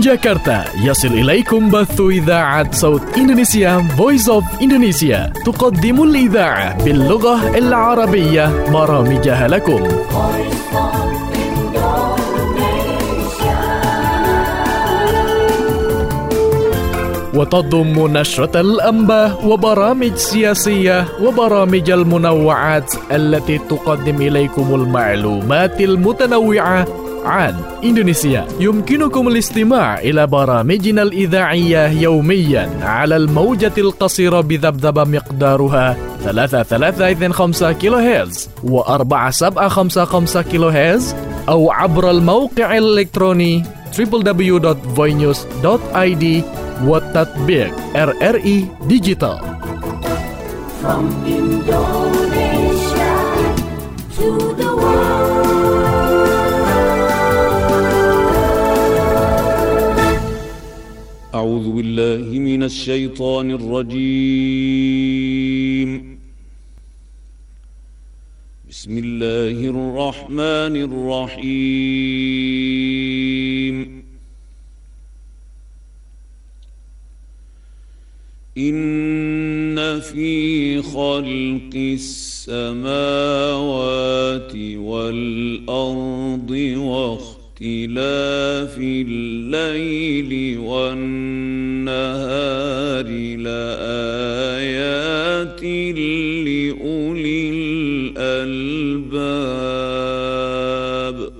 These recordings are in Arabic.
جاكرتا يصل إليكم بث إذاعة صوت إندونيسيا Voice of Indonesia تقدم الإذاعة باللغة العربية برامجها لكم. وتضم نشرة الأنباء وبرامج سياسية وبرامج المنوعات التي تقدم إليكم المعلومات المتنوعة عن إندونيسيا. يمكنكم الاستماع إلى برامجنا الإذاعية يوميا على الموجة القصيرة بذبذبة مقدارها 3325 كيلو هرتز و4755 كيلو هرتز، أو عبر الموقع الإلكتروني www.voinews.id والتطبيق RRI Digital. From Indonesia to the world. أعوذ بالله من الشيطان الرجيم. بسم الله الرحمن الرحيم. إن في خلق السماوات والأرض واختلاف الليل والنهار لآيات لأولي الألباب.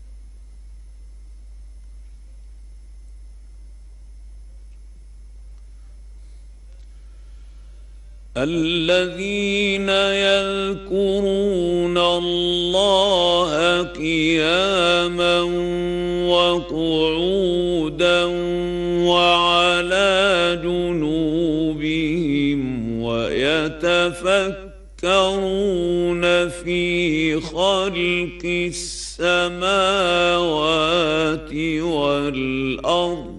الذين يذكرون الله قياما وقعودا وعلى جنوبهم ويتفكرون في خلق السماوات والأرض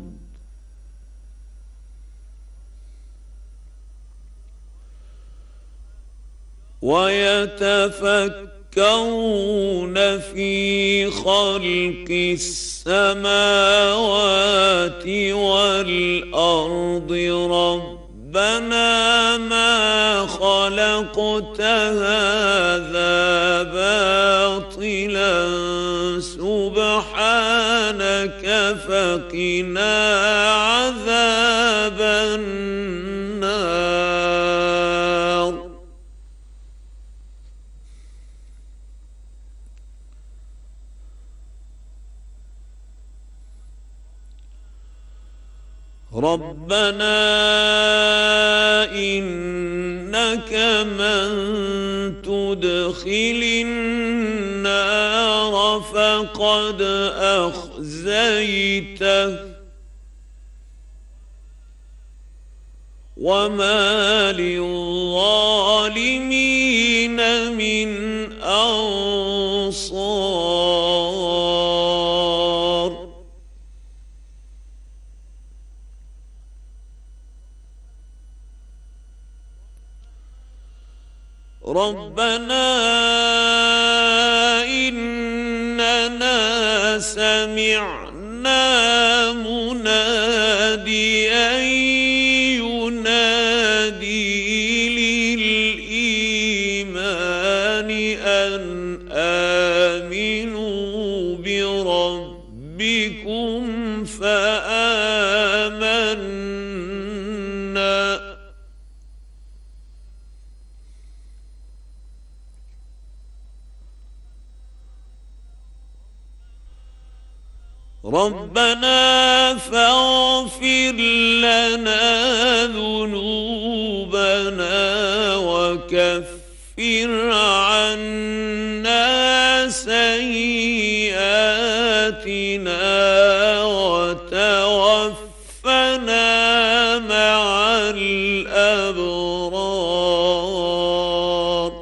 ربنا ما خلقت هذا باطلا سبحانك فقنا عذاب النار. ربنا إنك من تدخل النار فقد أخزيته وما للظالمين من أنصار. ربنا إننا سمعنا مناديا ينادي للإيمان أن آمنوا بربكم فآمنا. ربنا فاغفر لنا ذنوبنا وكفر عنا سيئاتنا وتوفنا مع الأبرار.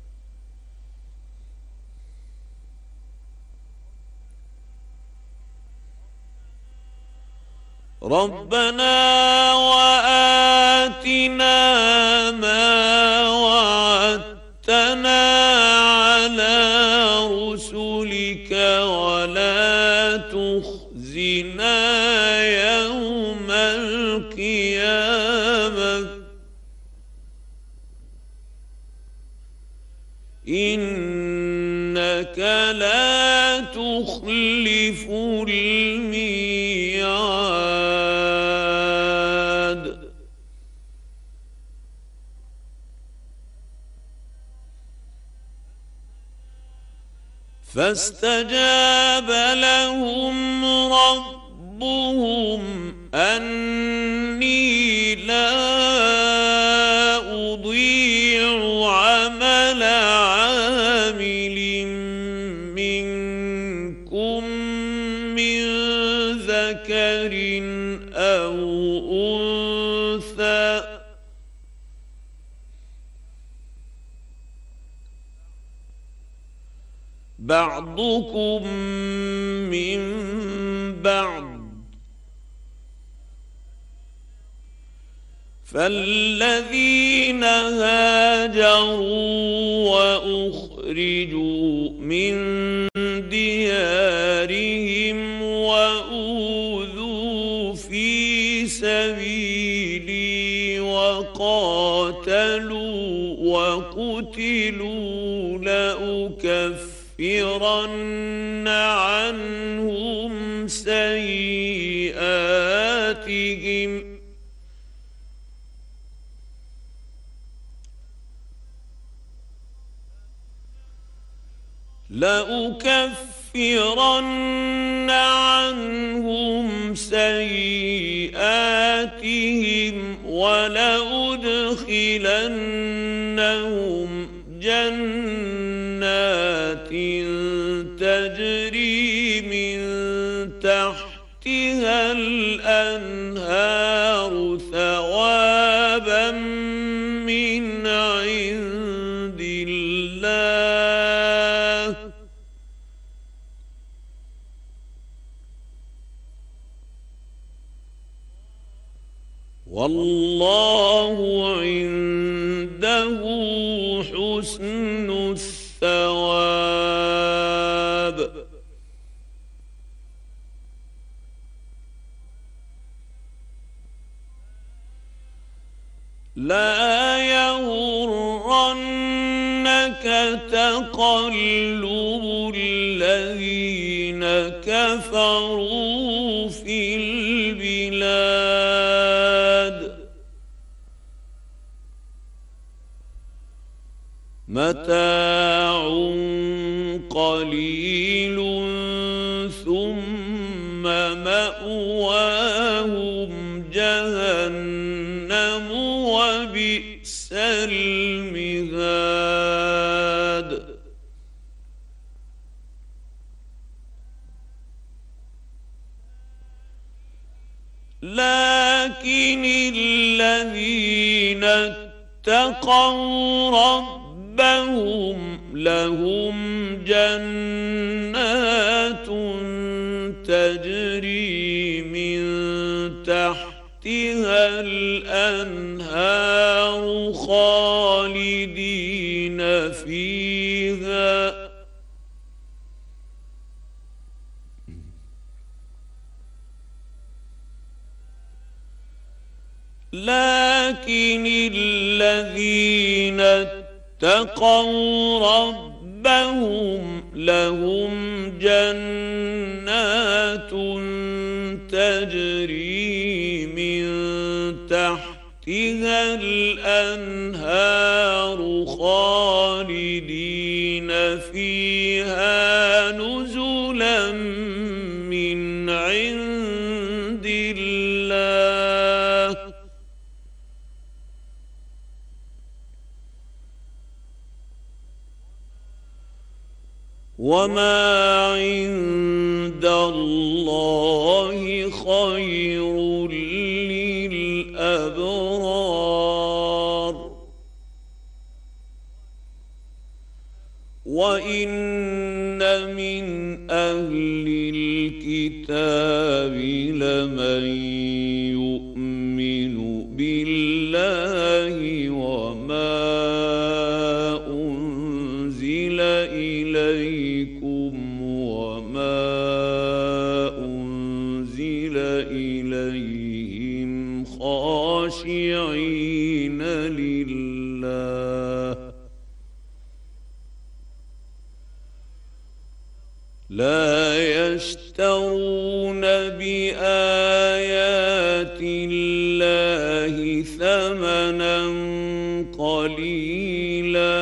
ربنا وآتنا ما وعدتنا على رسلك ولا تخزنا إنك لا تخلف الميعاد فاستجاب لهم ربهم أني لا أضيع عمل عامل منكم من ذكر أو أنثى بعضكم من بعض فالذين هاجروا وأخرجوا من ديارهم وأوذوا في سبيلي وقاتلوا وقتلوا لأكفرن عنهم سيئاتهم ولأدخلنهم جنات تجري من تحتها الأنهار ثوابا من عند الله والله عنده حسن الثواب لا يغرنك تقلب الذين كفروا في البلاد متاع قليل ثم مأواهم جهنم وبئس المهاد لكن الذين اتقوا ربهم لهم جنات تجري من تحتها الأنهار خالدين فيها لكن الذين اتقوا ربهم لهم جنات تجري من تحتها الأنهار خالدين فيها نزلا من عند الله وما عند الله خير للأبرار وإن من أهل الكتاب لمن يؤمن بالله وما أنزل إليكم وما أنزل إليهم خاشعين لله لا يشترون بآيات الله ثمنا قليلا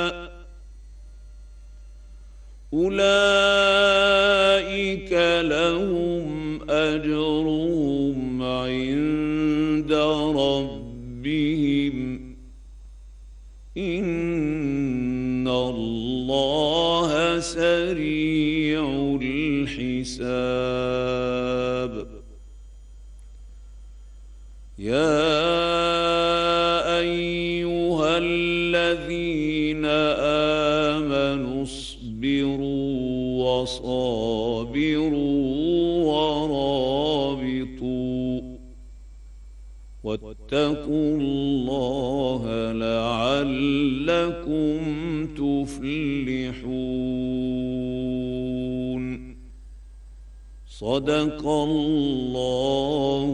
أولئك لهم أجرهم عند ربهم إن الله سريع الحساب يا أيها الذين آمنوا اصبروا وصابروا ورابطوا واتقوا الله لعلكم تفلحون صدق الله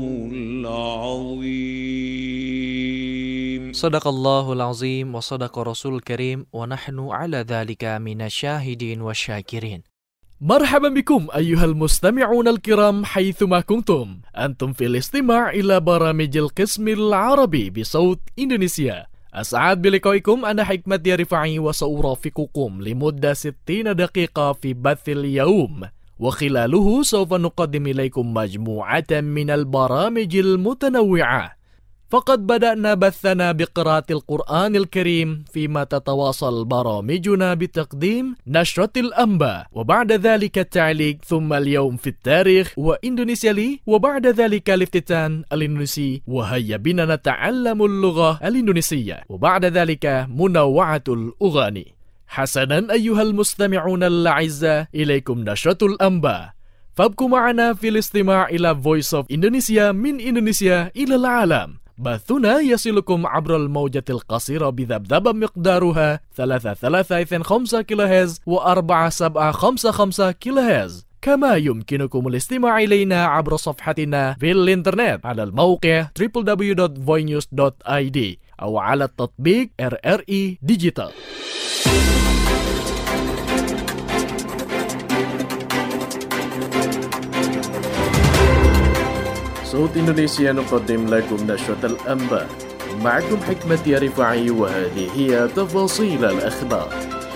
العظيم. صدق الله العظيم وصدق رسول الكريم ونحن على ذلك من الشاهدين والشاكرين. مرحبا بكم أيها المستمعون الكرام حيثما كنتم. أنتم في الاستماع إلى برامج القسم العربي بصوت إندونيسيا. أسعد بلقائكم. أنا حكمت رفاعي وسأرافقكم لمدة 60 دقيقة في بث اليوم، وخلاله سوف نقدم إليكم مجموعة من البرامج المتنوعة. فقد بدأنا بثنا بقراءة القرآن الكريم، فيما تتواصل برامجنا بتقديم نشرة الأنباء، وبعد ذلك التعليق، ثم اليوم في التاريخ وإندونيسيا لي، وبعد ذلك الافتتان الإندونيسي وهيا بنا نتعلم اللغة الإندونيسية، وبعد ذلك منوعة الأغاني. حسنا أيها المستمعون الأعزاء، إليكم نشرة الأنباء، فابقوا معنا في الاستماع إلى Voice of Indonesia من إندونيسيا إلى العالم. بثنا يصلكم عبر الموجة القصيرة بذبذبة مقدارها 3.325 كيلوهرتز و4.755 كيلوهرتز، كما يمكنكم الاستماع إلينا عبر صفحتنا في الإنترنت على الموقع www.voinenews.id أو على التطبيق RRI Digital. صوت إندونيسيا نقدم لكم نشرة الأنباء، معكم حكمة رفاعي، وهذه هي تفاصيل الأخبار.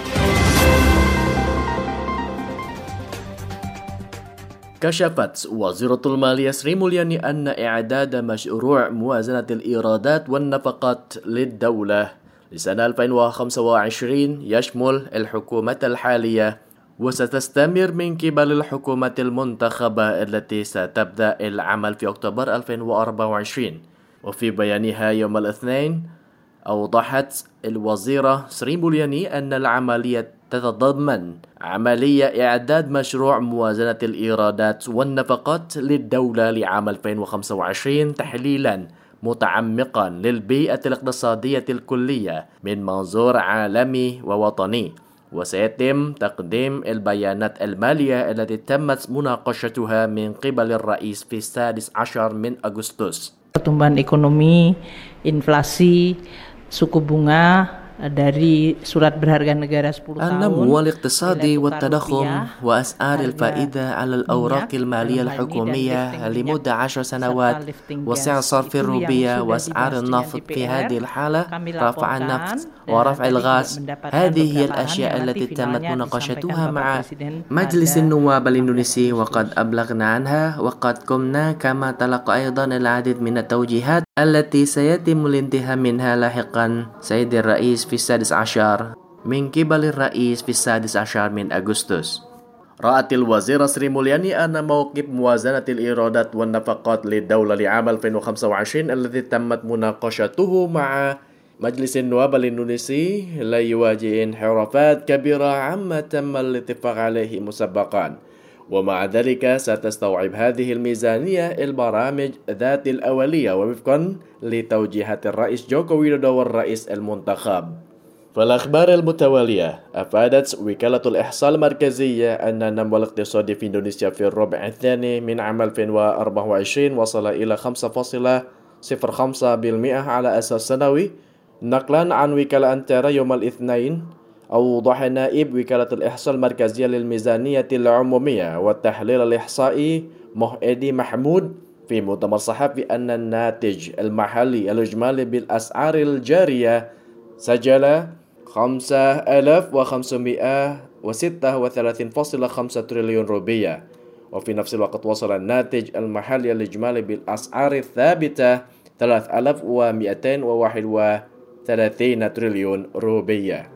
كشفت وزيرة المالية سري مولياني أن إعداد مشروع موازنة الإيرادات والنفقات للدولة لسنة 2025 يشمل الحكومة الحالية، وستستمر من قبل الحكومة المنتخبة التي ستبدأ العمل في أكتوبر 2024. وفي بيانها يوم الاثنين أوضحت الوزيرة سري مولياني أن العملية تتضمن عملية إعداد مشروع موازنة الإيرادات والنفقات للدولة لعام 2025 تحليلا متعمقا للبيئة الاقتصادية الكلية من منظور عالمي ووطني، وسيتم تقديم البيانات المالية التي تمت مناقشتها من قبل الرئيس في 16 من أغسطس. Pertumbuhan ekonomi, inflasi, suku bunga dari surat berharga negara 10 tahun. النمو الاقتصادي والتضخم وأسعار الفائدة على الأوراق المالية الحكومية لمدة 10 سنوات وسعر صرف الروبية وأسعار النفط في هذه الحالة، رفع النفط ورفع الغاز، هذه هي الأشياء التي تمت مناقشتها مع مجلس النواب الإندونيسي وقد أبلغنا عنها، وقد قمنا كما تلقى أيضا العديد من التوجيهات التي سيتم الانتهاء منها لاحقا سيد الرئيس في 16 من قبل الرئيس في 16 من أغسطس. رأت الوزيرة سري مولياني أن موقف موازنة الإيرادات والنفقات للدولة لعام 2025 الذي تمت مناقشته مع مجلس النواب الإندونيسي لا يواجه انحرافات كبيرة عما تم الاتفاق عليه مسبقا، ومع ذلك ستستوعب هذه الميزانية البرامج ذات الأولية وفقا لتوجيهات الرئيس جوكو ويدودو والرئيس المنتخب. فالأخبار المتوالية أفادت وكالة الإحصاء المركزية أن النمو الاقتصادي في إندونيسيا في الربع الثاني من عام 2024 وصل إلى 5.05% على أساس سنوي، نقلا عن وكالة أنتيرا يوم الاثنين أوضح نائب وكالة الإحصاء المركزية للميزانية العمومية والتحليل الإحصائي محمد محمود في مؤتمر صحفي أن الناتج المحلي الإجمالي بالأسعار الجارية سجل 5,536.5 تريليون روبية، وفي نفس الوقت وصل الناتج المحلي الإجمالي بالأسعار الثابتة 3,231 تريليون روبية.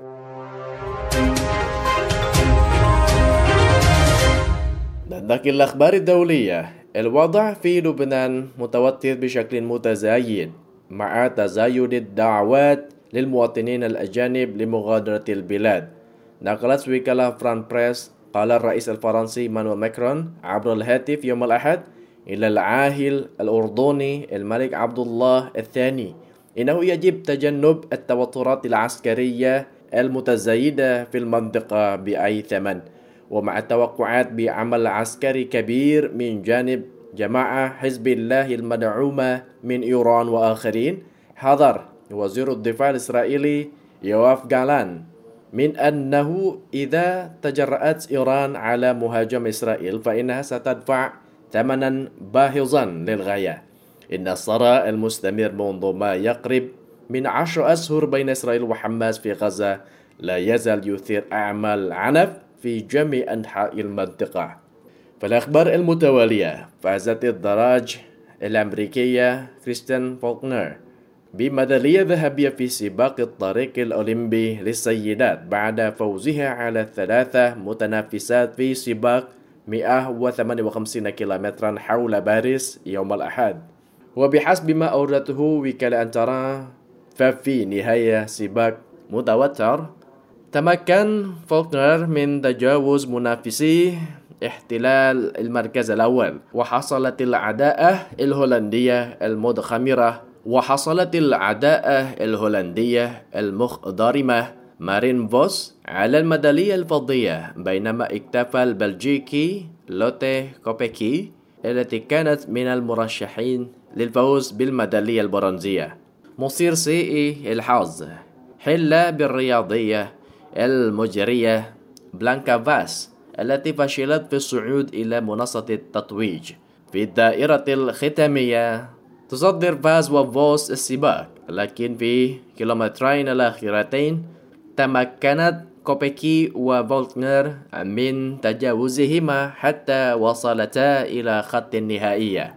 ننتقل للأخبار الدولية. الوضع في لبنان متوتر بشكل متزايد مع تزايد الدعوات للمواطنين الأجانب لمغادرة البلاد. نقلت وكالة فرانس بريس قال الرئيس الفرنسي مانويل ماكرون عبر الهاتف يوم الأحد إلى العاهل الأردني الملك عبد الله الثاني إنه يجب تجنب التوترات العسكرية المتزايدة في المنطقة بأي ثمن، ومع التوقعات بعمل عسكري كبير من جانب جماعة حزب الله المدعومة من إيران وآخرين. حذر وزير الدفاع الإسرائيلي يوآف جالان من أنه إذا تجرأت إيران على مهاجمة إسرائيل فإنها ستدفع ثمنا باهظا للغاية. إن الصراع المستمر منذ ما يقرب من 10 أشهر بين إسرائيل وحماس في غزة لا يزال يثير أعمال عنف في جميع أنحاء المنطقة. في الأخبار المتوالية، فازت الدراج الأمريكية كريستين فولكنر بميدالية ذهبية في سباق الطريق الأولمبي للسيدات بعد فوزها على 3 متنافسات في سباق 158 كيلومترا حول باريس يوم الأحد. وبحسب ما أوردته وكالة أنترا، ففي نهاية سباق متوتر تمكن فولكنر من تجاوز منافسيه احتلال المركز الأول، وحصلت العداءة الهولندية المخضرمة مارين فوس على الميدالية الفضية، بينما اكتفى البلجيكي لوتي كوبيكي التي كانت من المرشحين للفوز بالميدالية البرونزية. مثير سيء الحظ حل بالرياضية المجرية بلانكا فاس التي فشلت في الصعود إلى منصة التتويج. في الدائرة الختامية تصدر فاس وفوس السباق، لكن في كيلومترين الأخيرتين تمكنت كوبيكي وفولكنر من تجاوزهما حتى وصلتا إلى خط النهائية.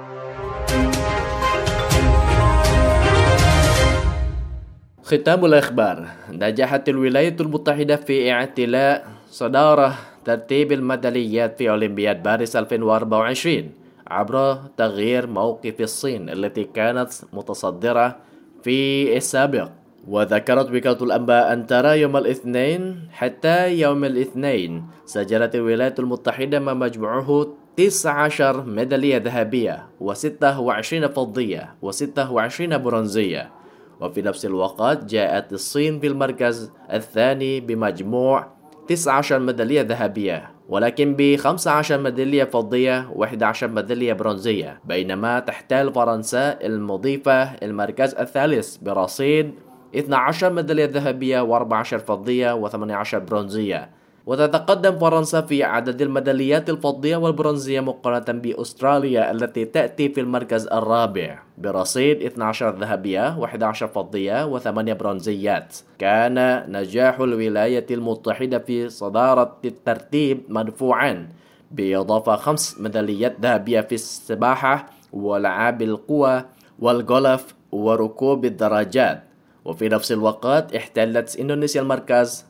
ختام الأخبار. نجحت الولايات المتحدة في اعتلاء صدارة ترتيب الميداليات في أولمبياد باريس 2024 عبر تغيير موقف الصين التي كانت متصدرة في السابق. وذكرت وكالة الأنباء أنترا يوم الاثنين حتى يوم الاثنين سجلت الولايات المتحدة ما مجموعه 19 ميدالية ذهبية و26 فضية و26 برونزية. وفي نفس الوقت جاءت الصين في المركز الثاني بمجموع 19 ميدالية ذهبية، ولكن ب15 ميدالية فضية و11 ميدالية برونزية، بينما تحتل فرنسا المضيفة المركز الثالث برصيد 12 ميدالية ذهبية و14 فضية و18 برونزية. وتتقدم فرنسا في عدد الميداليات الفضية والبرونزية مقارنة بأستراليا التي تأتي في المركز الرابع برصيد 12 ذهبية و11 فضية و8 برونزيات. كان نجاح الولايات المتحدة في صدارة الترتيب مدفوعا بإضافة 5 ميداليات ذهبية في السباحة وألعاب القوى والغولف وركوب الدراجات. وفي نفس الوقت احتلت إندونيسيا المركز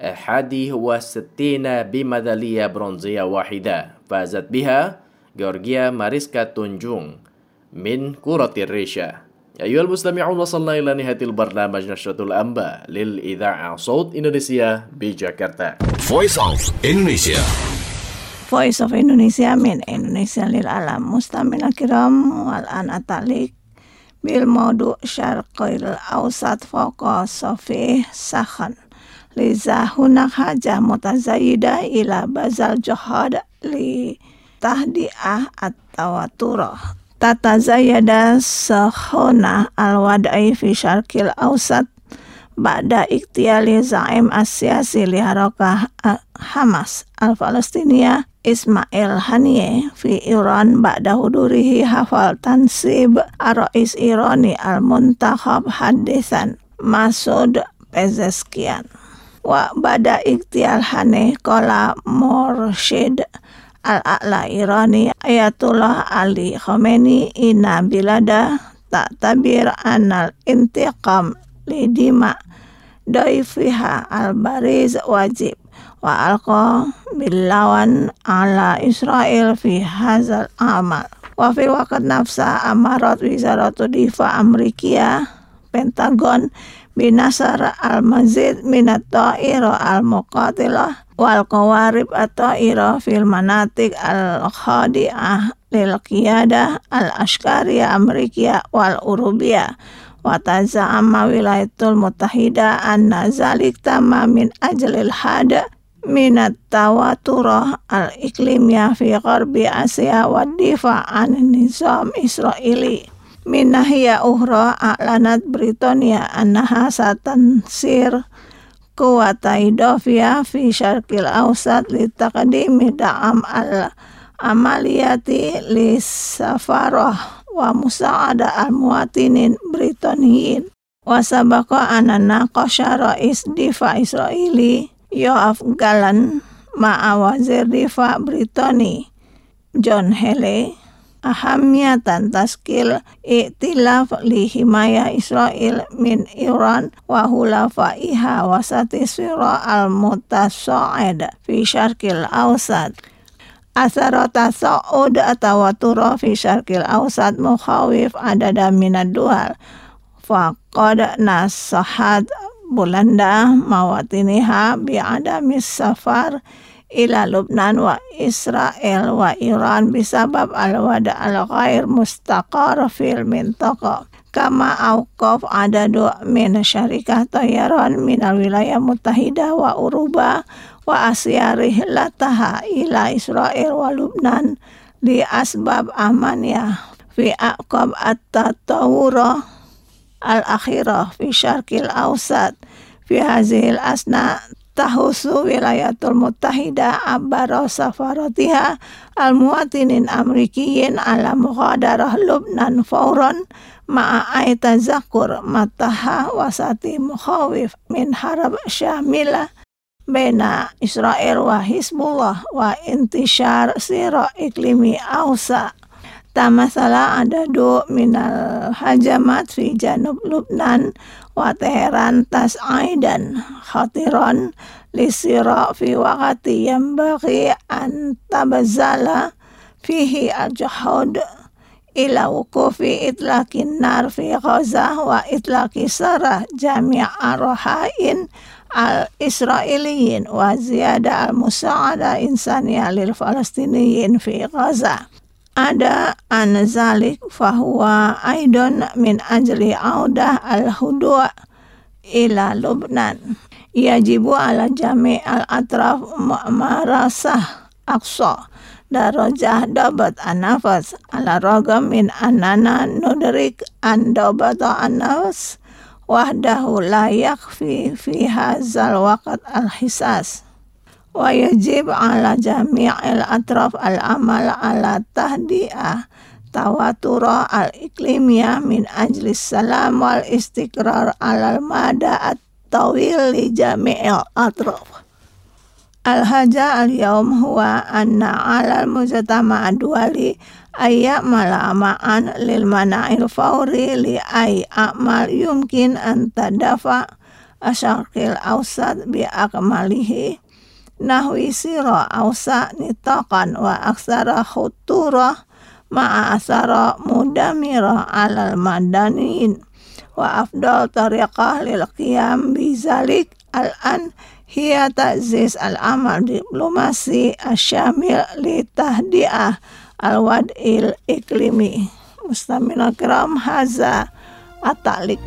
61 بميدالية برونزية واحدة فازت بها جورجيا ماريسكا تونجون من كرة الريشة. أيها المستمعون، وصلنا إلى نهاية البرنامج نشرة الأنباء للإذاعة صوت إندونيسيا بجاكرتا. Voice of Indonesia. Voice of Indonesia من إندونيسيا للعالم. مستمعينا الكرام، والآن أتعلق بالموضوع شرق الأوسط فوق صفيه سخن، لذا هناك حاجة متزايدة إلى بذل جهد لتهدئة التوتر. تتزايد سخونة الوضع في الشرق الأوسط ba'da iktiyali za'im as-siyasi li harakah Hamas al-Palestiniyah Ismail Haniyeh fi Iran ba'da hudurihi hafal tansib ar-rais Irani al-muntakhab hadithan Masud Pezeshkian. Wa ba'da iktiyal Haniyeh qala Murshid al-A'la Irani Ayatullah Ali Khomeini inna bilada ta'tabir anal intiqam lidima daifiha al-bariz wajib wa alqa billawan ala Israel fi hazal amal wa fi waqt nafsa amarat wizaratu difa Amerikia Pentagon binasar al-mazid minat ta'ira al-muqatilah wal qawarib at-ta'ira fil manatik al-khadi'ah lil qiyadah al-ashkariyah Amerikia wal urubiyah wa taza'ama wilayatul mutahida anna zalik tamam min ajlil hada minat tawaturah al-iklimiyah fi gharbi Asia wa difa' an nizam Israeli. Min nahiyah ukhra a'lanat Britania annaha satansir quwata idafiyah fi syarqil awsat li taqdimi da'am al-amaliyati li safarah wa musa'ada al-muwatinin Britaniyin. Wa sabaqa anana qasha rais difa Israeli Yoav Galan ma'a wazir difa Britani John Haley ahamiyatan taskil iktilaf li himaya Israel min Iran wa hulafaiha wa satisira al-mutasa'id fi syarqil awsat. Asarata sa'ud atawatura fi syarqil awsat mukhawif adada minad dual faqad nasahat Belanda mawatiniha bi'adamis safar ila Lubnan wa Israel wa Iran bisabab al-wada al-ghair mustaqar fil mintaqa kama awqaf adadu min syarikah tayaran min al-wilayah mutahidah wa Uruba wa asyarih lataha ila Israel wa Lubnan li asbab amaniyah fi aqab at-tatawura al-akhirah fi syarqil awsat fi hazil asna tahusu wilayatul mutahidah abara safaratiha al-muwatinin amrikiyin ala mughadarah Lubnan fauran ma'a aytazakur mataha wasati mukhawif min harab syamilah baina Israel wa Hizbullah wa intishar sira iklimi awsa. Tamasala adadu minal hajamat fi janub Lubnan wa Teheran tas'aidan khatiran lisira fi waqti yambaghi an tabazala fihi al-juhud ila wukufi itlaqin nar fi Gaza wa itlaqi sarah jami'a rahain al-Israeliyin wa ziyada al-musa'ada insaniyah lil Falastiniyin fi Gaza. Ada anzalik fahuwa aidon min ajli audah al-hudu' ila Lubnan. Yajibu ala jami' al-atraf marasah aqsa darajah dabat an-nafas ala ragam min annana nudrik an dabata an-nafas wahdahu la yakfi fi hazal waqt al-hisas. Wa yajib ala jami'il atraf al-amal ala tahdi'ah tawatura al-iklimiyah min ajli salam wal istiqrar ala al-mada at-tawil li jami'il atraf. Al-haja al-yawm huwa anna ala al-mujtama' ad-duwali ayya'mala ma'an lil mana'il fawri li amal yumkin an tadafa asyarqil awsat bi akmalihi nahwi sira awsa nitaqan wa aksara khuturah ma'a asara mudamira alal madaniin wa afdal tariqah lil qiyam bizalik al-an hiya ta'ziz al-amal diplomasi asyamil li tahdi'ah al-wad'il iklimi. Mustamina kiram haza at-ta'liq.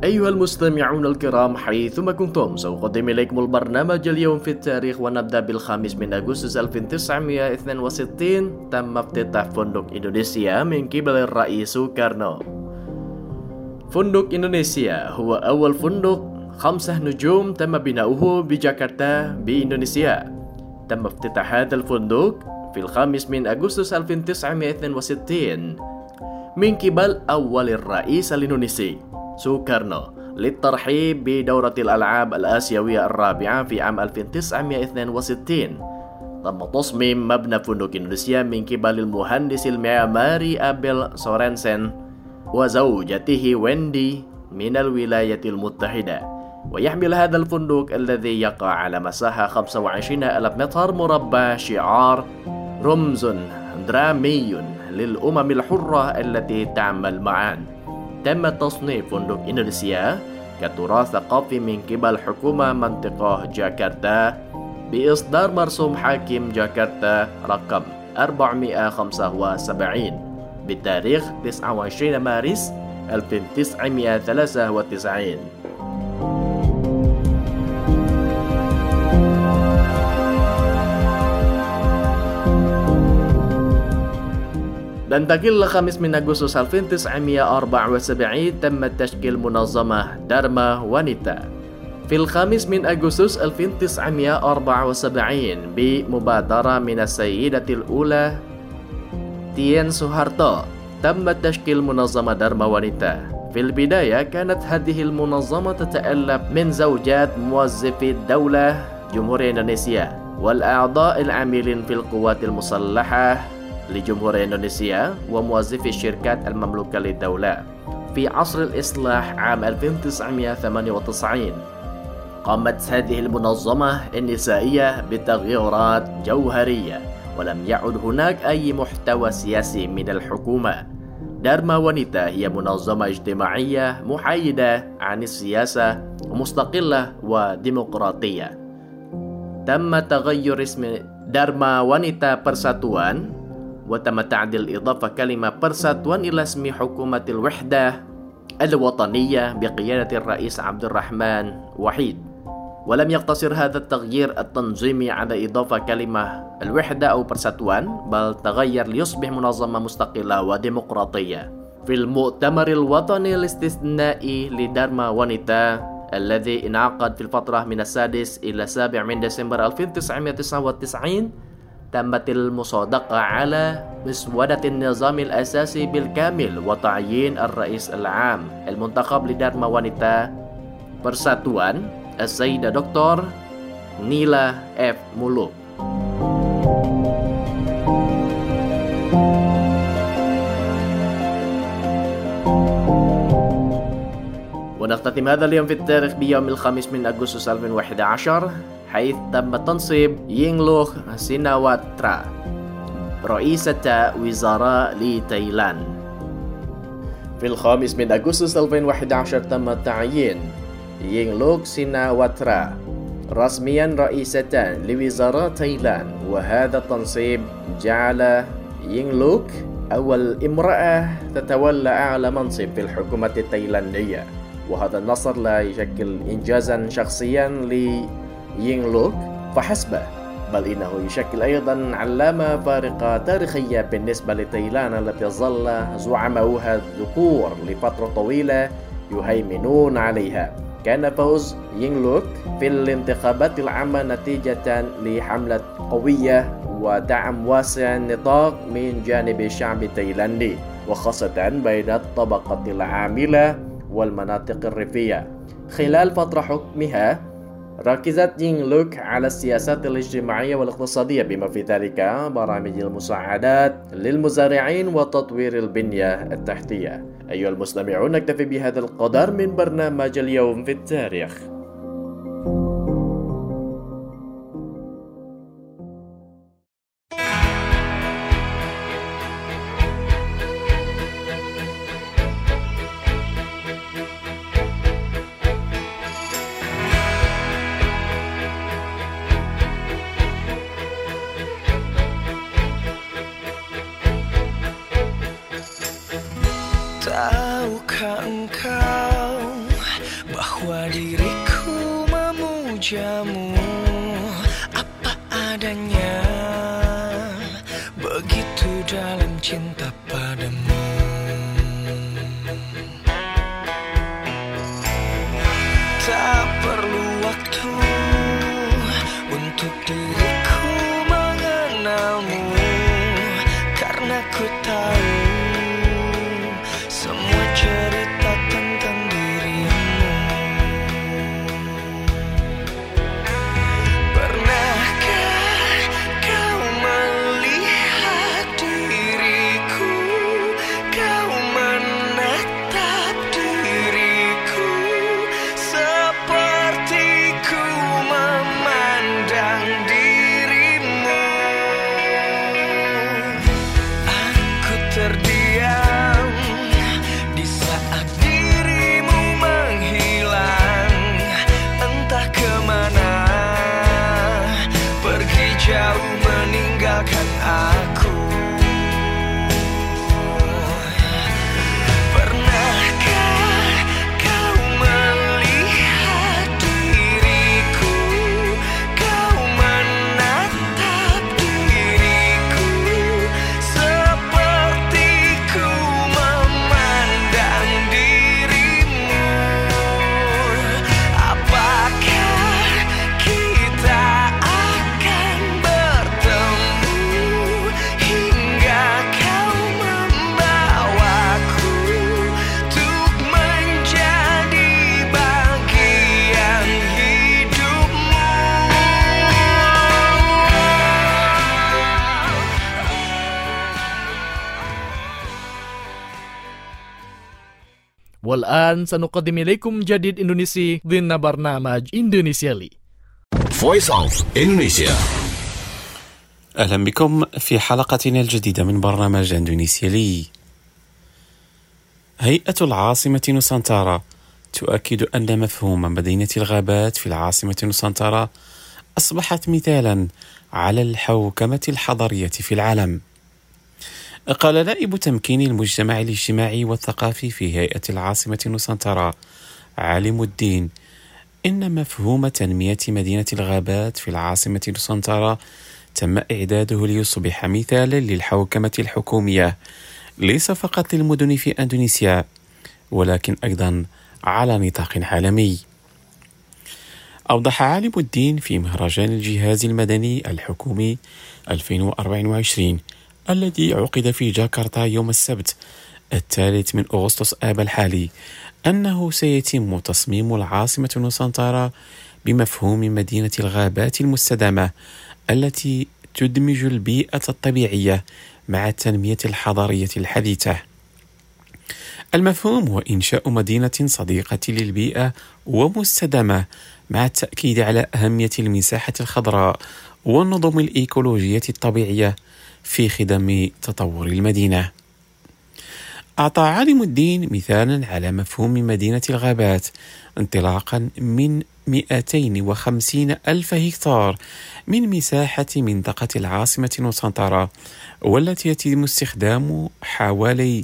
أيها المستمعون الكرام حيثما كنتم سأقدم إليكم البرنامج اليوم في التاريخ ونبدأ بالخامس من أغسطس 1962 تم افتتاح فندق إندونيسيا من قبل الرئيس سوكارنو. فندق إندونيسيا هو أول فندق 5 نجوم تم بناؤه بجاكرتا بإندونيسيا. تم افتتاح هذا الفندق في الخامس من أغسطس 1962 من قبل أول الرئيس الإندونيسي سوكارنو للترحيب بدورة الألعاب الآسيوية الرابعة في عام 1962. تم تصميم مبنى فندق إندونيسيا من قبل المهندس المعماري أبل سورنسن وزوجته ويندي من الولايات المتحدة، ويحمل هذا الفندق الذي يقع على مساحة 25,000 متر مربع شعار رمز درامي للأمم الحرة التي تعمل معا. تم تصنيف فندق إندونيسيا كتراث ثقافي من قبل حكومة منطقة جاكرتا بإصدار مرسوم حاكم جاكرتا رقم 475 بتاريخ 29 مارس 1993. Dan tanggal Khamis min Agustus 1974 تم تشكيل منظمة دارما wanita. في الخامس من أغسطس 1974 بمبادرة من السيدة الأولى تين سوهارتو تم تشكيل منظمة دارما wanita. في البداية كانت هذه المنظمة تتألف من زوجات موظفي الدولة جمهورية إندونيسيا والأعضاء العاملين في القوات المسلحة لجمهورية إندونيسيا وموظفي الشركات المملوكة للدولة. في عصر الإصلاح عام 1998 قامت هذه المنظمة النسائية بتغييرات جوهرية ولم يعد هناك أي محتوى سياسي من الحكومة. دارما wanita هي منظمة اجتماعية محايدة عن السياسة ومستقلة وديمقراطية. تم تغير اسم دارما wanita persatuan وتم تعديل إضافة كلمة persatuan إلى اسم حكومة الوحدة الوطنية بقيادة الرئيس عبد الرحمن وحيد. ولم يقتصر هذا التغيير التنظيمي على إضافة كلمة الوحدة أو persatuan، بل تغير ليصبح منظمة مستقلة وديمقراطية. في المؤتمر الوطني الاستثنائي لدارما wanita الذي انعقد في الفترة من 6 إلى 7 من ديسمبر 1999 تمت المصادقة على مسودة النظام الأساسي بالكامل وتعيين الرئيس العام المنتخب لدارما wanita persatuan السيدة دكتور نيلا F. مولوك. ونختتم هذا اليوم في التاريخ بيوم الخامس من أغسطس 2011 حيث تم تنصيب ينغلوك سيناواترا رئيسة وزراء لتايلاند. في الخامس من أغسطس 2011 تم تعيين ينغلوك سيناواترا رسميا رئيسة لوزراء تايلاند، وهذا التنصيب جعل ينغلوك أول امرأة تتولى أعلى منصب في الحكومة التايلاندية، وهذا النصر لا يشكل إنجازا شخصيا لينغلوك فحسب، بل إنه يشكل أيضا علامة فارقة تاريخية بالنسبة لتايلاند التي ظل زعماؤها الذكور لفترة طويلة يهيمنون عليها. كان فوز ينغلوك في الانتخابات العامة نتيجة لحملة قوية ودعم واسع النطاق من جانب الشعب التايلاندي، وخاصة بين الطبقة العاملة والمناطق الريفية. خلال فترة حكمها ركزت ينغلوك على السياسات الاجتماعية والاقتصادية بما في ذلك برامج المساعدات للمزارعين وتطوير البنية التحتية. أيها المستمعون، نكتفي بهذا القدر من برنامج اليوم في التاريخ. Tahukah engkau wajahmu apa adanya, begitu dalam cinta padamu. Tak perlu waktu untuk diriku mengenalmu, karena ku tahu semua cerita tentang dirimu. Pernahkah kau melihat diriku, kau menatap diriku, seperti ku memandang dirimu. Aku terdiam di saat dirimu menghilang, entah kemana, pergi jauh meninggalkan aku. Pernahkah kau melihat diriku, kau menatap diriku, seperti ku memandang dirimu? Apakah kita akan bertemu hingga kau membawaku untuk menjadi bagian hidupmu? والآن سنقدم إليكم جديد إندونيسي ضمن برنامج إندونيسيا لي. Voice of Indonesia. أهلا بكم في حلقتنا الجديدة من برنامج إندونيسيا لي. هيئة العاصمة نوسانتارا تؤكد أن مفهوم مدينة الغابات في العاصمة نوسانتارا أصبحت مثالا على الحوكمة الحضرية في العالم. قال نائب تمكين المجتمع الاجتماعي والثقافي في هيئة العاصمة نوسانتارا عالم الدين إن مفهوم تنمية مدينة الغابات في العاصمة نوسانتارا تم إعداده ليصبح مثالا للحوكمة الحكومية ليس فقط للمدن في أندونيسيا ولكن أيضا على نطاق عالمي. أوضح عالم الدين في مهرجان الجهاز المدني الحكومي 2024 الذي عقد في جاكرتا يوم السبت 3 أغسطس آب الحالي أنه سيتم تصميم العاصمة نوسانتارا بمفهوم مدينة الغابات المستدامة التي تدمج البيئة الطبيعية مع التنمية الحضارية الحديثة. المفهوم هو إنشاء مدينة صديقة للبيئة ومستدامة مع التأكيد على أهمية المساحة الخضراء والنظم الإيكولوجية الطبيعية في خدم تطور المدينة. أعطى عالم الدين مثالا على مفهوم مدينة الغابات انطلاقا من 250 ألف هكتار من مساحة منطقة العاصمة نوسانتارا، والتي يتم استخدام حوالي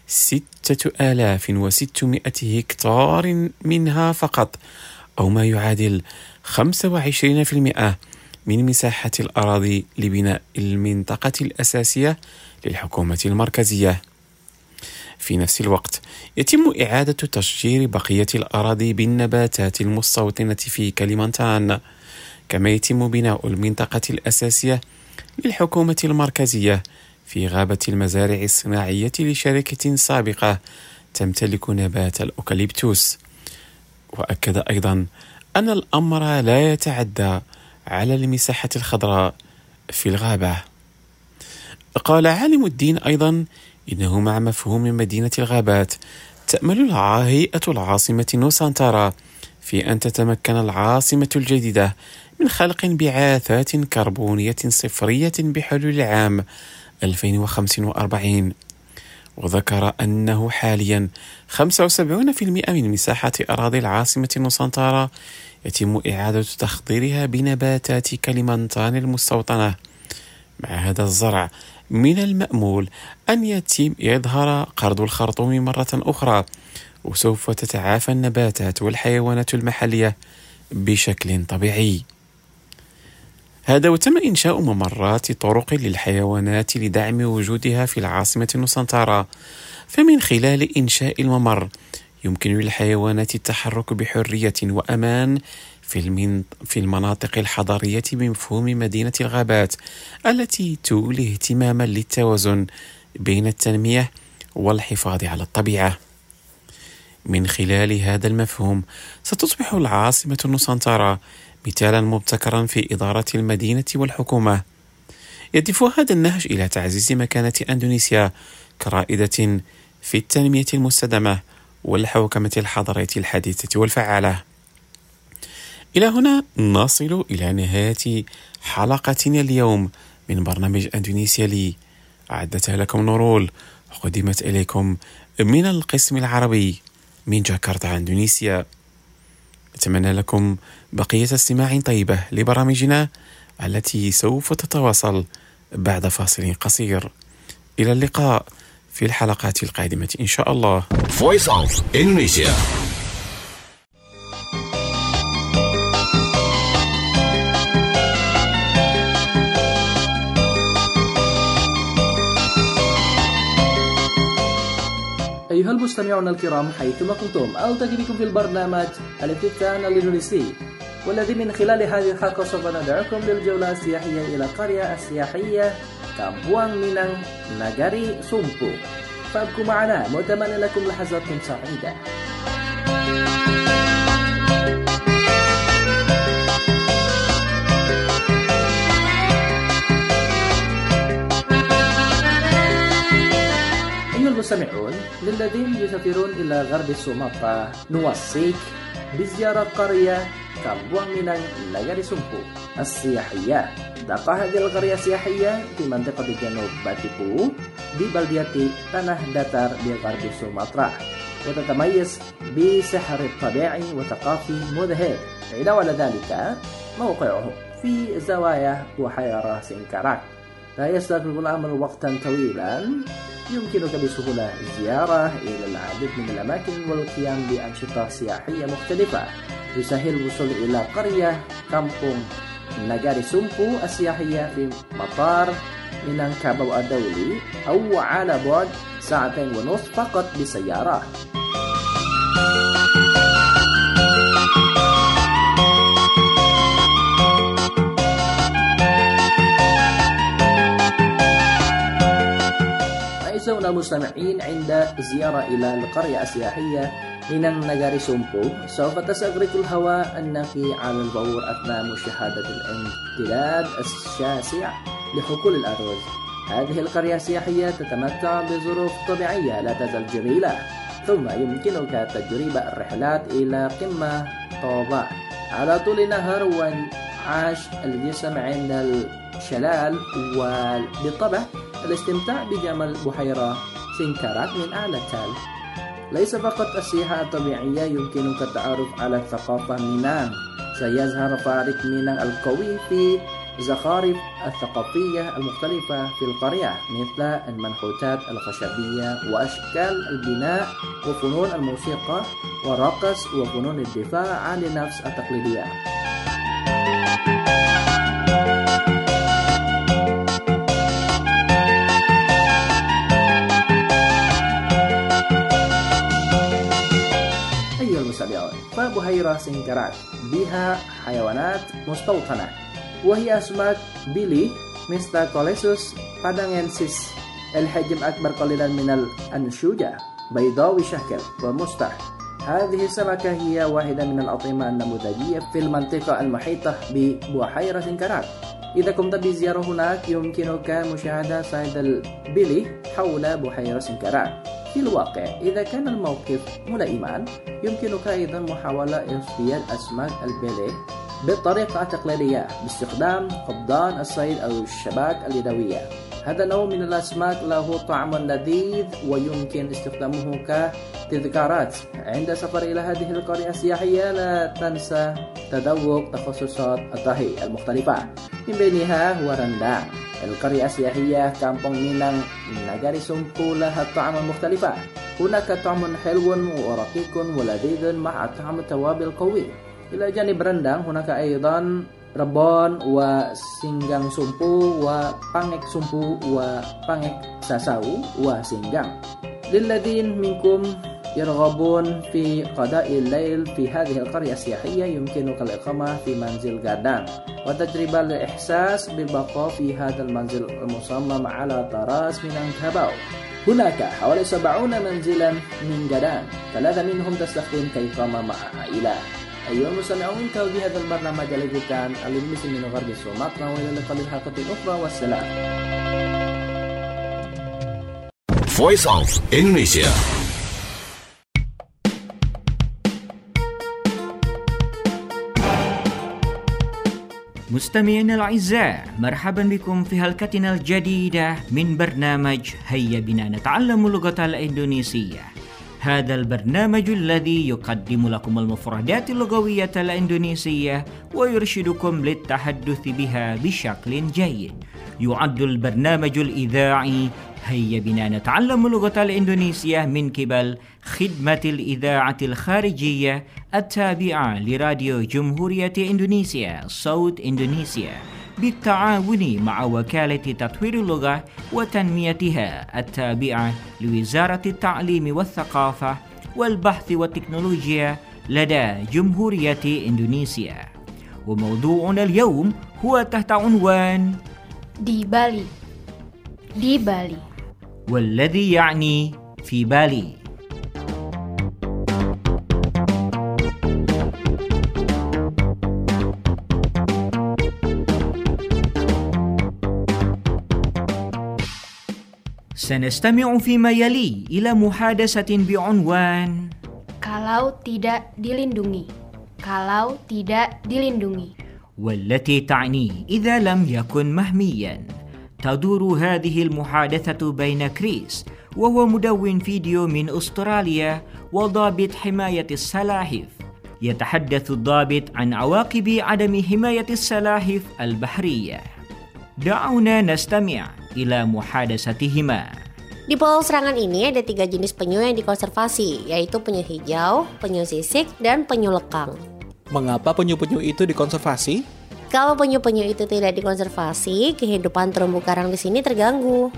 6600 هكتار منها فقط، أو ما يعادل 25% من مساحة الأراضي لبناء المنطقة الأساسية للحكومة المركزية. في نفس الوقت يتم إعادة تشجير بقية الأراضي بالنباتات المستوطنة في كاليمانتان، كما يتم بناء المنطقة الأساسية للحكومة المركزية في غابة المزارع الصناعية لشركة سابقة تمتلك نبات الأوكاليبتوس. وأكد أيضا أن الأمر لا يتعدى على المساحة الخضراء في الغابة. قال عالم الدين أيضا إنه مع مفهوم مدينة الغابات تأمل هيئة العاصمة نوسانتارا في أن تتمكن العاصمة الجديدة من خلق انبعاثات كربونية صفرية بحلول العام 2045. وذكر أنه حاليا 75% من مساحة أراضي العاصمة نوسانتارا يتم إعادة تخضيرها بنباتات كاليمانتان المستوطنة. مع هذا الزرع من المأمول أن يتم يظهر قرض الخرطوم مرة أخرى، وسوف تتعافى النباتات والحيوانات المحلية بشكل طبيعي. هذا وتم إنشاء ممرات طرق للحيوانات لدعم وجودها في العاصمة نوسانتارا، فمن خلال إنشاء الممر يمكن للحيوانات التحرك بحرية وأمان في المناطق الحضرية بمفهوم مدينة الغابات التي تولي اهتماما للتوازن بين التنمية والحفاظ على الطبيعة. من خلال هذا المفهوم ستصبح العاصمة نوسانتارا مثالا مبتكرا في إدارة المدينة والحكومة. يهدف هذا النهج إلى تعزيز مكانة أندونيسيا كرائدة في التنمية المستدامة والحوكمة الحضرية الحديثة والفعالة. إلى هنا نصل إلى نهاية حلقتنا اليوم من برنامج أندونيسيا لي، أعدتها لكم نورول وقدمت إليكم من القسم العربي من جاكرتا أندونيسيا. أتمنى لكم بقية استماع طيبة لبرامجنا التي سوف تتواصل بعد فاصل قصير. إلى اللقاء في الحلقات القادمة إن شاء الله. Voice of Indonesia. أيها المستمعون الكرام حيثما كنتم، ألتقي بكم في البرنامج الابتكار الإندونيسي، والذي من خلال هذه الحلقة سوف ندعوكم للجولة السياحية إلى القرية السياحية كامبوانغ مينang ناغاري سومبو. فابقوا معنا، متمنى لكم لحظات سعيدة. المستمعون، للذين يسافرون إلى غرب سومطرة نوصيك بزيارة قرية كامبوانغ مينang ناغاري سومبو السياحية. تقع هذه القرية السياحية في منطقة جنوب باتيبو ببلدية تناه داتار بغرب سومطرة، وتتميز بسحر طبيعي وثقافي مذهل. علاوة على ذلك موقعه في زوايا بحيرة سينكاراك، لا يستغرق الأمر وقتا طويلا. يمكنك بسهولة الزيارة إلى العديد من الأماكن والقيام بأنشطة سياحية مختلفة. يسهل الوصول إلى قرية كامبونغ ناغاري سومبو السياحية في مطار مينانكاباو الدولي، أو على بعد 2.5 ساعة فقط بالسيارة. أعزائنا المستمعين، عند الزيارة إلى القرية السياحية مينang ناغاري سومبو سوف تستغرق الهواء النقي على البور أثناء مشاهدة الامتداد الشاسع لحقول الأرز. هذه القرية السياحية تتمتع بظروف طبيعية لا تزال جميلة، ثم يمكنك تجربة الرحلات إلى قمة طوبا على طول نهر وانعاش الجسم عند الشلال، وبالطبع الاستمتاع بجمال بحيرة سينكاراك من أعلى التل. ليس فقط السياحة الطبيعية، يمكنك التعرف على الثقافة مينang. سيظهر فارق مينang القوي في زخارف الثقافية المختلفة في القرية، مثل المنحوتات الخشبية وأشكال البناء وفنون الموسيقى والرقص وفنون الدفاع عن النفس التقليدية. فبحيرة سينكاراك بها حيوانات مستوطنة، وهي أسماك بيلي مثل كوليسوس بادانغensis الحجم أكبر قليلا من الأنشوجة، بيضاوي شكل ومستح. هذه السمكة هي واحدة من الأطعمة النموذجية في المنطقة المحيطة ببحيرة سينكاراك. إذا قمت بزيارة هناك يمكنك مشاهدة صيد البيلي حول بحيرة سينكاراك. في الواقع إذا كان الموقف ملائما يمكنك أيضا محاولة اصطياد أسماك البيلي بالطريقة التقليدية باستخدام قبضان الصيد أو الشباك اليدوية. هذا نوع من الأسماك له طعم لذيذ ويمكن استخدامه كتذكارات عند سفر إلى هذه القرية السياحية. لا تنسى تذوق تخصصات الطهي المختلفة، من بينها هو رندang. القرية السياحية كامبونغ مينang ناغاري سومبو لها طعم مختلفة. هناك طعم حلو ورقيق ولذيذ مع طعم توابل قوي. إلى جانب rendang هناك أيضا ربان وسinggang sumpu وبانغك sumpu وبانغك ساساو وسinggang. للذين منكم يرغبون في قضاء الليل في هذه القرية السياحية يمكنك الإقامة في منزل غادان وتجربة الإحساس بالبقاء في هذا المنزل المصمم على طراز مينانكاباو. هناك حوالي 70 منزلا من غادان، 3 منهم تستخدم كإقامة مع عائلة. أيها المستمعون، انتهوا بهذا البرنامج الذي كان الإنجليزي من غرب سومطرة، وإلى اللقاء الحلقة الأخرى والسلام. Voice of Indonesia. مستمعينا الأعزاء، مرحبا بكم في حلقتنا الجديدة من برنامج هيا بنا نتعلم اللغة الإندونيسية. هذا البرنامج الذي يقدم لكم المفردات اللغوية الإندونيسية ويرشدكم للتحدث بها بشكل جيد. يعد البرنامج الإذاعي هيا بنا نتعلم اللغة الإندونيسية من قبل خدمة الإذاعة الخارجية التابعة لراديو جمهورية إندونيسيا صوت إندونيسيا بالتعاون مع وكالة تطوير اللغة وتنميتها التابعة لوزارة التعليم والثقافة والبحث والتكنولوجيا لدى جمهورية إندونيسيا. وموضوعنا اليوم هو تحت عنوان di Bali والذي يعني في بالي. سنستمع فيما يلي إلى محادثة بعنوان Kalau tidak dilindungi. Kalau tidak dilindungi. والتي تعني إذا لم يكن محميا. تدور هذه المحادثة بين كريس وهو مدون فيديو من أستراليا وضابط حماية السلاحف. يتحدث الضابط عن عواقب عدم حماية السلاحف البحرية. دعونا نستمع إلى محادثتهما. Di Pulau Serangan ini ada 3 jenis penyu yang dikonservasi, yaitu penyu hijau, penyu sisik, dan penyu lekang. Mengapa penyu-penyu itu dikonservasi? Kalau penyu-penyu itu tidak dikonservasi, kehidupan terumbu karang di sini terganggu.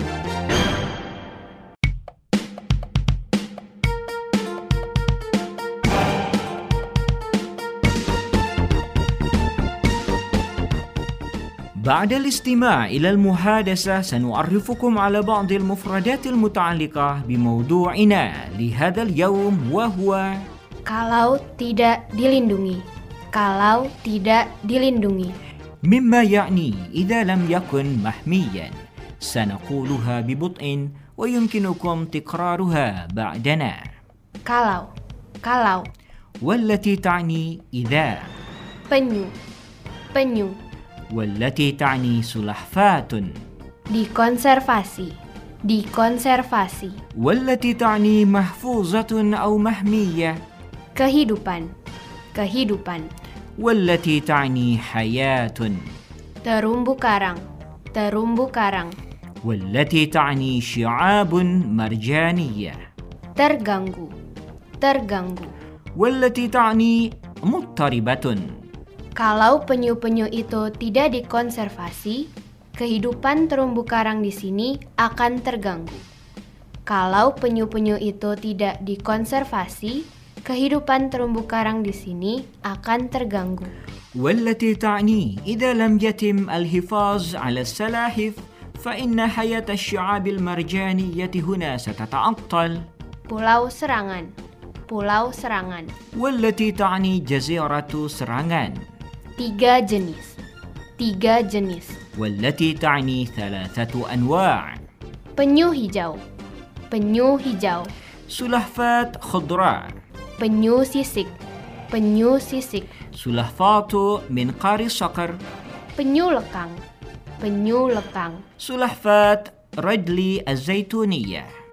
بعد الاستماع إلى المحادثة سنعرفكم على بعض المفردات المتعلقة بموضوعنا لهذا اليوم وهو Kalau tidak dilindungi. Kalau tidak dilindungi. مما يعني إذا لم يكن محميا. سنقولها ببطء ويمكنكم تكرارها بعدنا. Kalau والتي تعني إذا. penyu والتي تعني سلحفاة. dikonservasi والتي تعني محفوظة أو محمية. kehidupan والتي تعني حياة. terumbu karang والتي تعني شعاب مرجانية. terganggu والتي تعني مضطربة. Kalau penyu-penyu itu tidak dikonservasi, kehidupan terumbu karang di sini akan terganggu. Kalau penyu-penyu itu tidak dikonservasi, kehidupan terumbu karang di sini akan terganggu. والتي تعني إذا لم يتم الحفاظ على السلاحف فإن حياة الشعاب المرجانية هنا ستتعطل. Pulau Serangan والتي تعني جزيرة سرانغان. 3 jenis والتي تعني 3 أنواع. penyu hijau سلحفاة خضراء. penyu sisik سلحفاة منقار الصقر. penyu lekang سلحفاة رجلي الزيتونية.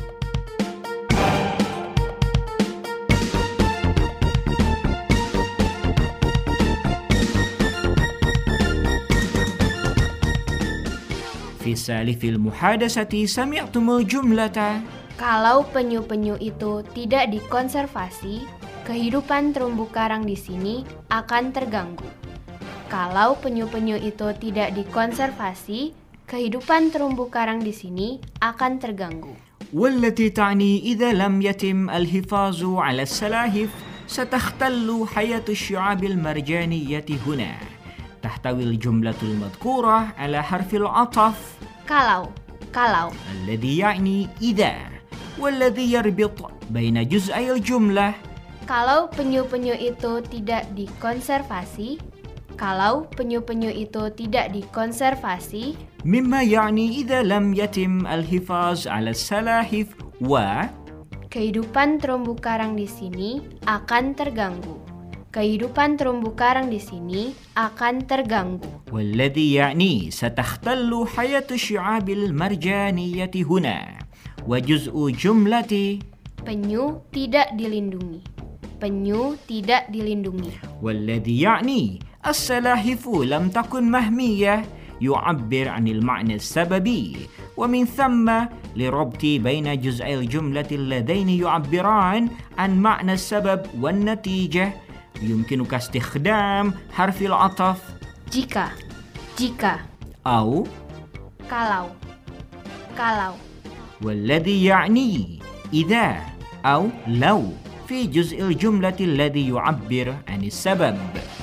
في سالف المحادثة سمعتم الجملة Kalau penyu-penyu itu tidak dikonservasi, kehidupan terumbu karang di sini akan terganggu. Kalau penyu-penyu itu tidak dikonservasi, kehidupan terumbu karang di sini akan terganggu. والتي تعني إذا لم يتم الحفاظ على السلاحف ستختل حياة الشعاب المرجانية هنا. تحتوي الجملة المذكورة على حرف العطف Kalau الذي يعني إذا، والذي يربط بين جزئي الجملة. Kalau penyu-penyu itu tidak dikonservasi, مما يعني إذا لم يتم الحفاظ على السلاحف kehidupan terumbu karang di sini akan terganggu. والذي يعني ستختل حياة الشعاب المرجانية هنا. وجزء جملة penyu tidak dilindungi. والذي يعني السلاحف لم تكن محمية يعبر عن المعنى السببي، ومن ثم لربط بين جزئي الجملة اللذين يعبران عن معنى السبب والنتيجة يمكنك استخدام حرف العطف jika أو kalau والذي يعني إذا أو لو في جزء الجملة الذي يعبر عن السبب.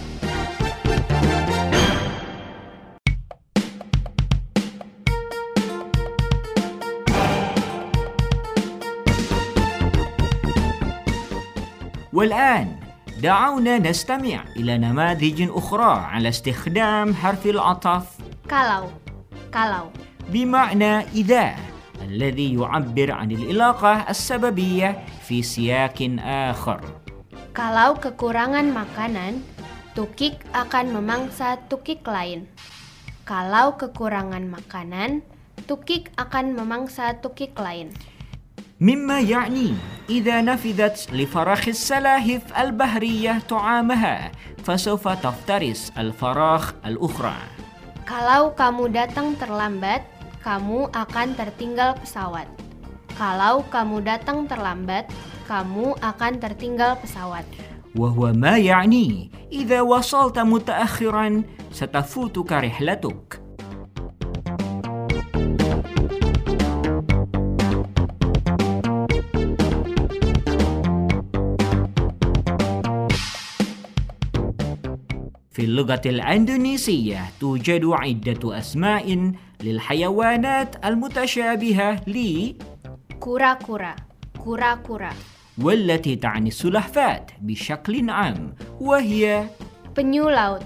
والآن دعونا نستمع إلى نماذج أخرى على استخدام حرف العطف kalau بمعنى إذا، الذي يعبر عن العلاقة السببية في سياق آخر. Kalau kekurangan makanan, tukik akan memangsa tukik lain. مما يعني إذا نفذت لفراخ السلاحف البحرية طعامها فسوف تفترس الفراخ الأخرى. Kalau kamu datang terlambat, kamu akan tertinggal pesawat. وهو ما يعني إذا وصلت متأخرا ستفوتك رحلتك. في اللغة الإندونيسية توجد عدة أسماء للحيوانات المتشابهة kura-kura, والتي تعني السلحفاة بشكل عام، وهي penyu laut,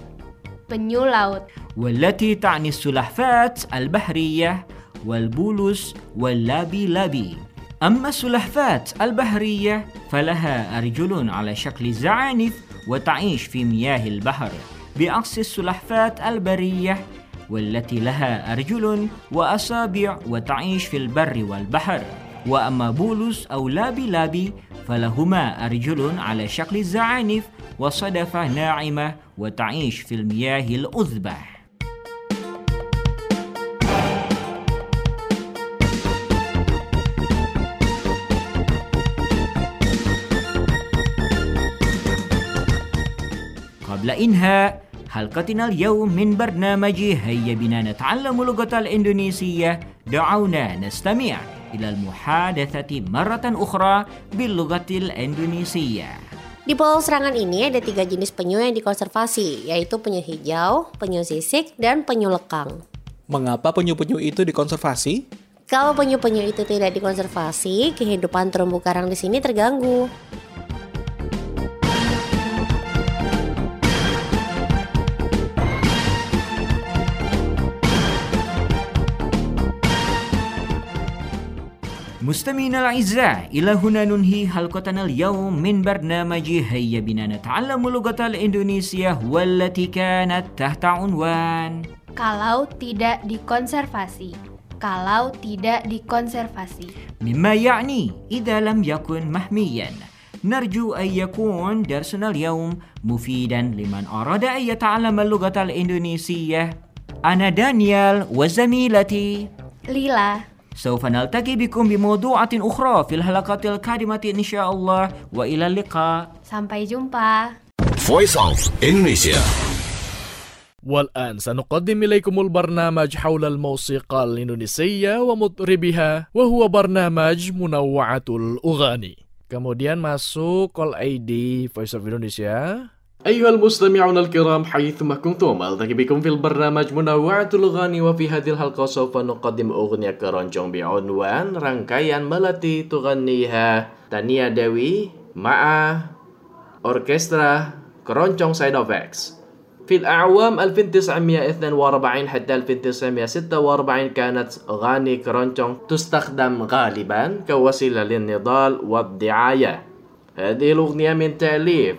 والتي تعني السلحفاة البحرية والبولوس واللابي. أما السلحفاة البحرية فلها أرجل على شكل زعانف وتعيش في مياه البحر، بعكس السلحفاة البرية والتي لها أرجل وأصابع وتعيش في البر والبحر. وأما بولوس أو لابي فلهما أرجل على شكل الزعانف وصدفة ناعمة وتعيش في المياه الأذبة. قبل إنهاء حلقتنا اليوم من برنامج هيا بنا نتعلم اللغة الإندونيسية، دعونا نستمع إلى المحادثة مرة أخرى باللغة الإندونيسية. Di pulau Serangan ini ada 3 jenis penyu yang dikonservasi, yaitu penyu hijau, penyu sisik, dan penyu lekang. Mengapa penyu-penyu itu dikonservasi? Kalau penyu-penyu itu tidak dikonservasi, kehidupan terumbu karang di sini terganggu. مستمعينا الأعزاء، إلى هنا ننهي حلقتنا اليوم من برنامج هيا بنا نتعلم اللغة الإندونيسية، والتي كانت تحت عنوان kalau tidak dikonservasi. مما يعني إذا لم يكن محميا. نرجو أن يكون درسنا اليوم مفيدا لمن أراد أن يتعلم اللغة الإندونيسية. أنا دانيال وزميلتي Lila. سوف نلتقي بكم بموضوعات أخرى في الحلقات القادمة إن شاء الله وإلى اللقاء. Sampai jumpa. Voice of Indonesia. والآن سنقدم إليكم البرنامج حول الموسيقى الإندونيسية ومطربها وهو برنامج منوعة الأغاني. Kemudian masuk Call ID Voice of Indonesia. أيها المستمعون الكرام حيثما كنتم ألتقي بكم في البرنامج منوعة الأغاني وفي هذه الحلقة سوف نقدم أغنية keroncong بعنوان رangkaian melati تغنيها تانيا ديوي مع أوركسترا keroncong Side of X. في الأعوام 1942 حتى 1946 كانت أغاني كرونشونغ تستخدم غالبا كوسيلة للنضال والدعاية. هذه الأغنية من تأليف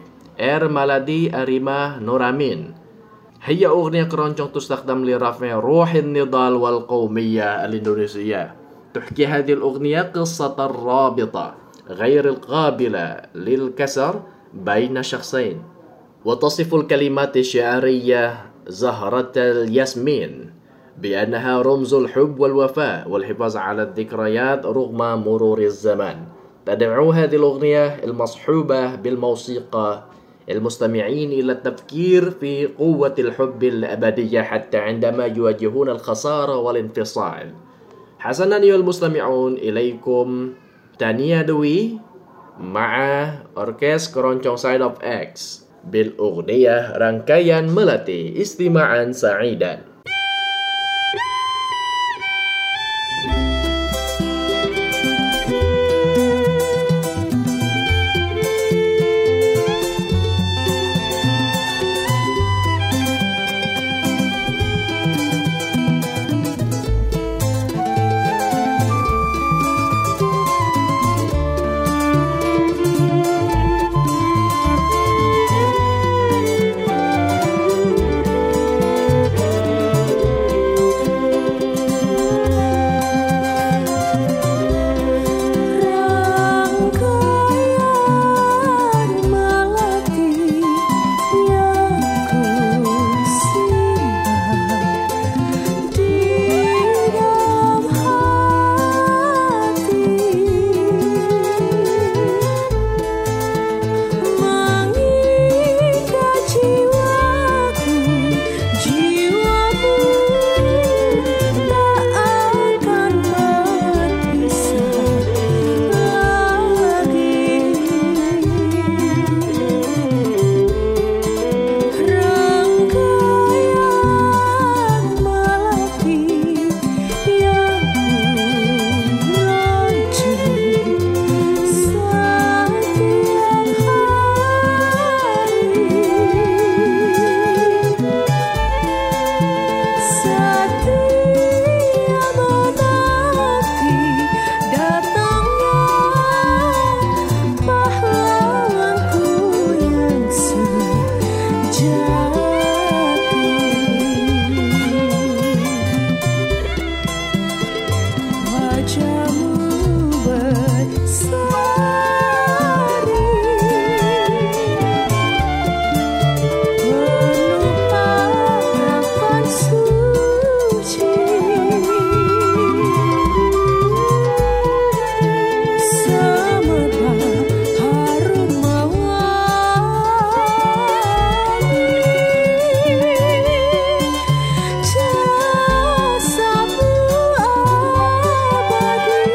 مالادي أريما نورامين. هي أغنية كرونشونغ تستخدم لرفع روح النضال والقومية الإندونيسية. تحكي هذه الأغنية قصة الرابطة غير القابلة للكسر بين شخصين، وتصف الكلمات الشعرية زهرة الياسمين بأنها رمز الحب والوفاء والحفاظ على الذكريات رغم مرور الزمان. تدعو هذه الأغنية المصحوبة بالموسيقى المستمعين إلى التفكير في قوة الحب الأبدية حتى عندما يواجهون الخسارة والانفصال. حسنا أيها المستمعون، إليكم تانيا دوي مع أوركسترا keroncong Side of X بالأغنية rangkaian melati. استماعا سعيدا. Sabu abadi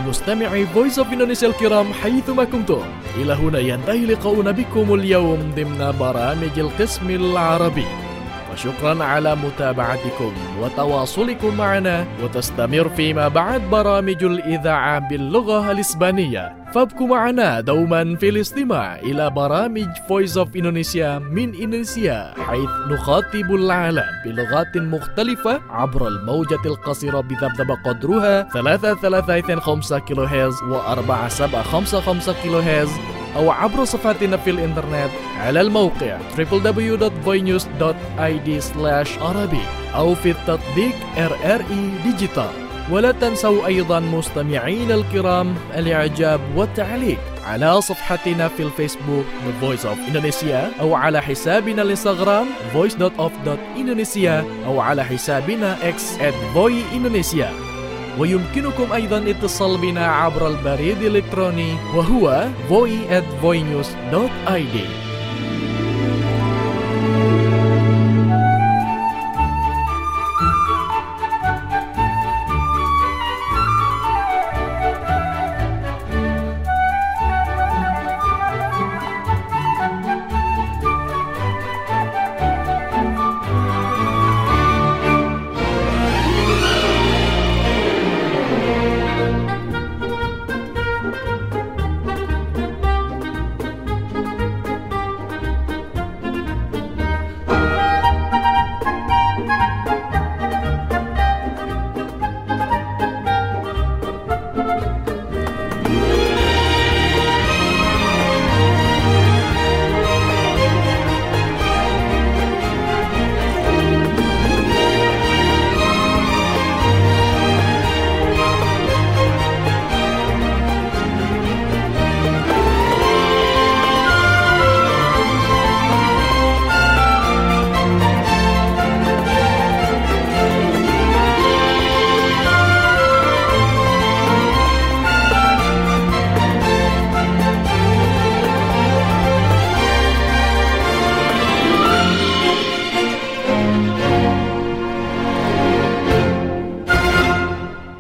مستمعي Voice of Indonesia الكرام حيثما كنتم، إلى هنا ينتهي لقاؤنا بكم اليوم ضمن برامج القسم العربي. وشكرا على متابعتكم وتواصلكم معنا، وتستمر فيما بعد برامج الإذاعة باللغة الإسبانية. فابقوا معنا دوما في الاستماع إلى برامج Voice of Indonesia من إندونيسيا، حيث نخاطب العالم بلغات مختلفة عبر الموجة القصيرة بذبذب قدرها 335 كيلو هرتز و4755 كيلو هرتز، أو عبر صفحتنا في الإنترنت على الموقع www.voinews.id/arabic أو في التطبيق RRI ديجيتال. ولا تنسوا أيضا مستمعين الكرام الإعجاب والتعليق على صفحتنا في الفيسبوك The Voice of Indonesia، أو على حسابنا الانستغرام voice.of.indonesia، أو على حسابنا X @voiindonesia. ويمكنكم أيضا اتصال بنا عبر البريد الإلكتروني وهو voi@voinews.id.